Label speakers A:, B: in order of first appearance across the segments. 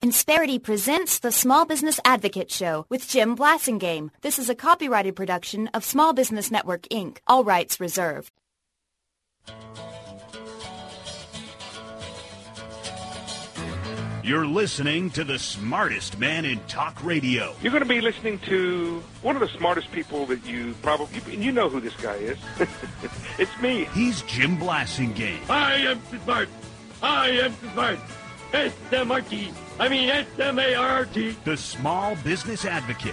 A: Insperity presents the Small Business Advocate Show with Jim Blasingame. This is a copyrighted production of Small Business Network, Inc., all rights reserved.
B: You're listening to the smartest man in talk radio.
C: You're going to be listening to one of the smartest people that you know who this guy is. It's me.
B: He's Jim Blasingame.
D: I am smart. I am smart. S-M-R-T. S-M-A-R-T.
B: The Small Business Advocate.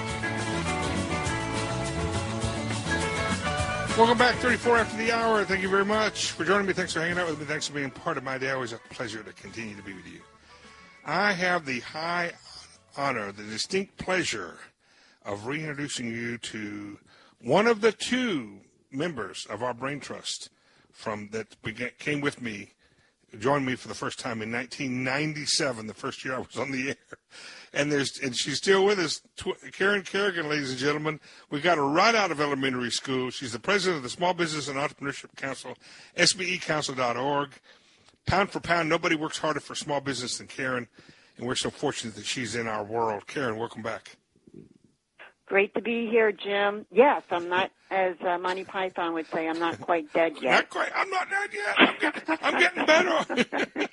E: Welcome back, 34 after the hour. Thank you very much for joining me. Thanks for hanging out with me. Thanks for being part of my day. Always a pleasure to continue to be with you. I have the high honor, the distinct pleasure of reintroducing you to one of the two members of our Brain Trust came with me, joined me for the first time in 1997, the first year I was on the air. And she's still with us, Karen Kerrigan, ladies and gentlemen. We got her right out of elementary school. She's the president of the Small Business and Entrepreneurship Council, SBEcouncil.org. Pound for pound, nobody works harder for small business than Karen, and we're so fortunate that she's in our world. Karen, welcome back.
F: Great to be here, Jim. Yes, I'm not, as Monty Python would say, I'm not quite dead yet.
E: Not quite. I'm not dead yet. I'm getting better.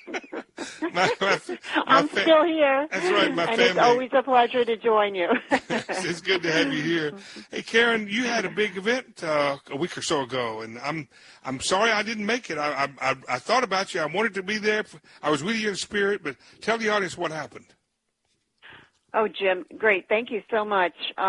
F: I'm still here.
E: That's right, my family.
F: It's always a pleasure to join you.
E: It's good to have you here. Hey, Karen, you had a big event a week or so ago, and I'm sorry I didn't make it. I thought about you. I wanted to be there. I was with you in spirit, but tell the audience what happened.
F: Oh, Jim, great. Thank you so much.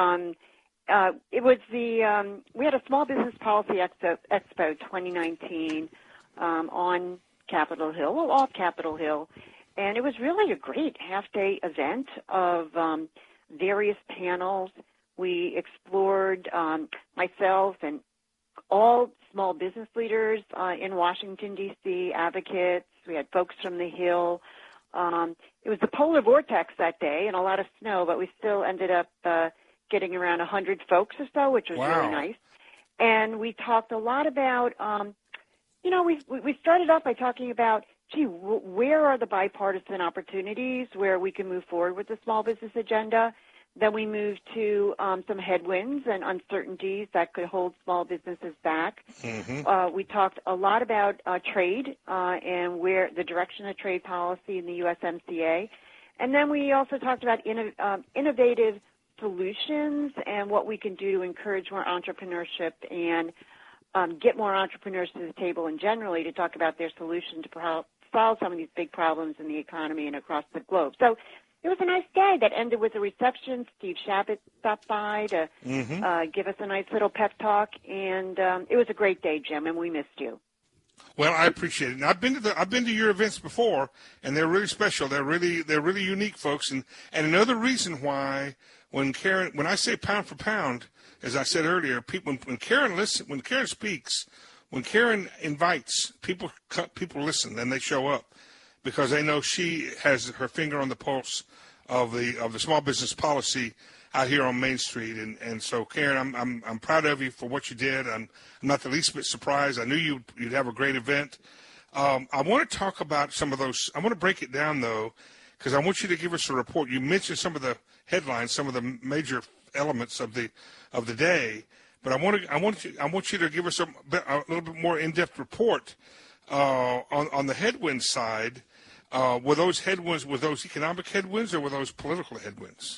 F: It was we had a Small Business Policy Expo 2019 on Capitol Hill, off Capitol Hill, and it was really a great half-day event of various panels. We explored myself and all small business leaders in Washington, D.C., advocates. We had folks from the Hill. It was the polar vortex that day and a lot of snow, but we still ended up getting around 100 folks or so, which was really nice. And we talked a lot about, we started off by talking about, where are the bipartisan opportunities where we can move forward with the small business agenda? Then we moved to some headwinds and uncertainties that could hold small businesses back. Mm-hmm. We talked a lot about trade and where the direction of trade policy in the USMCA. And then we also talked about innovative solutions and what we can do to encourage more entrepreneurship and get more entrepreneurs to the table and generally to talk about their solution to solve some of these big problems in the economy and across the globe. So it was a nice day that ended with a reception. Steve Shabbat stopped by to give us a nice little pep talk, and it was a great day, Jim, and we missed you.
E: Well, I appreciate it. And I've been to your events before, and they're really special. They're really unique, folks. And another reason why when I say pound for pound, as I said earlier, when Karen speaks, when Karen invites people listen and they show up because they know she has her finger on the pulse of the small business policy out here on Main Street, and so Karen, I'm proud of you for what you did. I'm not the least bit surprised. I knew you'd have a great event. I want to talk about some of those. I want to break it down though, because I want you to give us a report. You mentioned some of the headlines, some of the major elements of the day, but I want you to give us a little bit more in-depth report on the headwind side. Were those headwinds, were those economic headwinds, or were those political headwinds?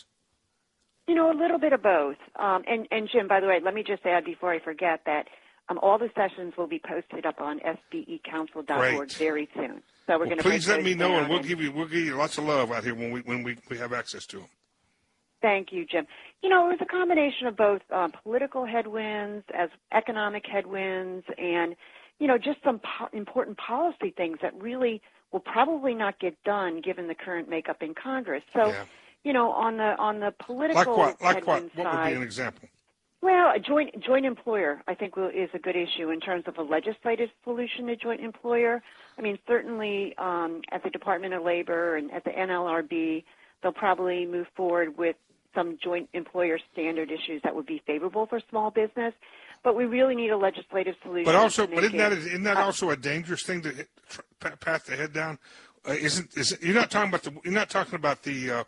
F: A little bit of both. And Jim, by the way, let me just add before I forget that all the sessions will be posted up on SBEcouncil.org very soon. So we're going to
E: please let me know, and we'll give you lots of love out here when we have access to them.
F: Thank you, Jim. It was a combination of both political headwinds as economic headwinds, and just some important policy things that really will probably not get done given the current makeup in Congress. So, on the political
E: like what?
F: headwind
E: What
F: side,
E: would be an example?
F: Well, a joint employer, I think, is a good issue in terms of a legislative solution to joint employer. I mean, certainly at the Department of Labor and at the NLRB, they'll probably move forward with some joint employer standard issues that would be favorable for small business. But we really need a legislative solution.
E: But isn't that also a dangerous thing to path to head down? you're not talking about the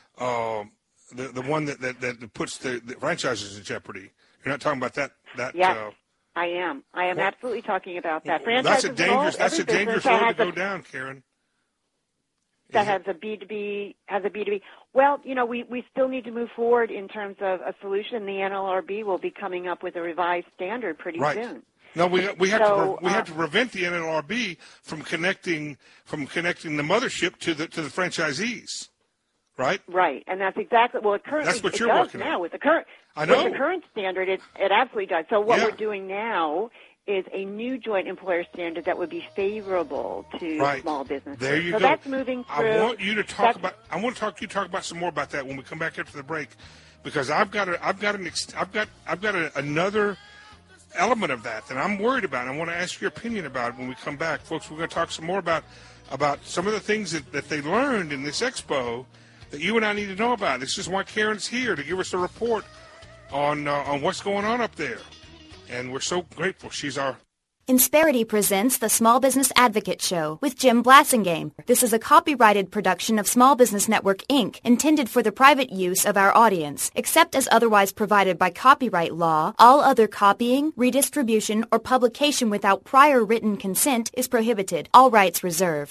E: one that puts the franchises in jeopardy. You're not talking about that.
F: Yes, I am. I am absolutely talking about that.
E: That's a dangerous road to go down, Karen.
F: That has a B2B. Well, we still need to move forward in terms of a solution. The NLRB will be coming up with a revised standard pretty soon.
E: No, we have to prevent the NLRB from connecting the mothership to the franchisees, right?
F: Right, and that's exactly
E: that's what you're working
F: now
E: on.
F: with the current.
E: I know.
F: With the current standard, it absolutely does. So what we're doing now is a new joint employer standard that would be favorable to small businesses.
E: There you
F: go.
E: So
F: that's moving through.
E: I want you to talk about some more about that when we come back after the break, because I've got another element of that I'm worried about. And I want to ask your opinion about it when we come back, folks. We're going to talk some more about some of the things that they learned in this expo that you and I need to know about. This is why Karen's here, to give us a report on what's going on up there. And we're so grateful. She's our...
A: Insperity presents the Small Business Advocate Show with Jim Blassingame. This is a copyrighted production of Small Business Network, Inc., intended for the private use of our audience. Except as otherwise provided by copyright law, all other copying, redistribution, or publication without prior written consent is prohibited. All rights reserved.